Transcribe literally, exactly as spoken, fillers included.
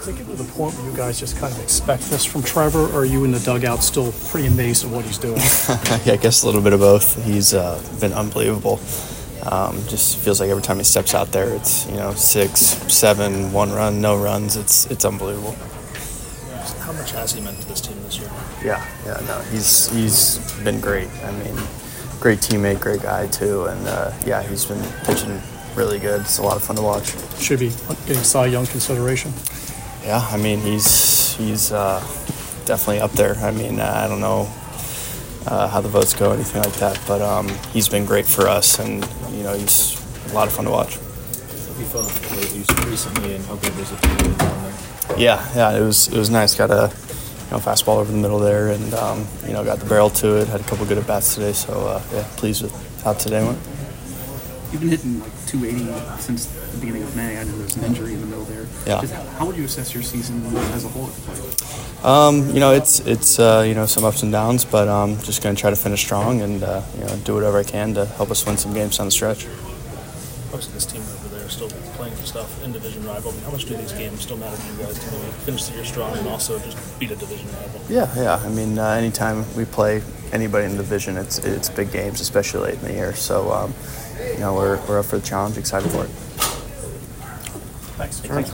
Does it get to the point where you guys just kind of expect this from Trevor, or are you in the dugout still pretty amazed at what he's doing? Yeah, I guess a little bit of both. He's uh, been unbelievable. Um, just feels like every time he steps out there, it's, you know, six, seven, one run, no runs. It's it's unbelievable. How much has he meant to this team this year? Yeah, yeah, no, he's he's been great. I mean, great teammate, great guy too, and uh, yeah, he's been pitching really good. It's a lot of fun to watch. Should be getting Cy Young consideration. Yeah, I mean, he's he's uh, definitely up there. I mean, uh, I don't know uh, how the votes go, anything like that, but um, he's been great for us, and you know, he's a lot of fun to watch. You felt it recently, and how good was it to be down there? Yeah, yeah, it was it was nice. Got a you know fastball over the middle there, and um, you know got the barrel to it. Had a couple good at bats today, so uh, yeah, pleased with how today went. You've been hitting like two eighty since the beginning of May. I know there's an injury in the middle there. Yeah. Just how would you assess your season as a whole at the plate? Um, you know, it's it's uh, you know some ups and downs, but um, just going to try to finish strong and uh, you know do whatever I can to help us win some games down the stretch. Obviously, this team over there is still playing for stuff in division rival. How much do these games still matter to you guys to maybe finish the year strong and also just beat a division rival? Yeah, yeah. I mean, uh, anytime we play anybody in the division, it's it's big games, especially late in the year. So, um, you know, we're we're up for the challenge, excited for it. Thanks. Thanks.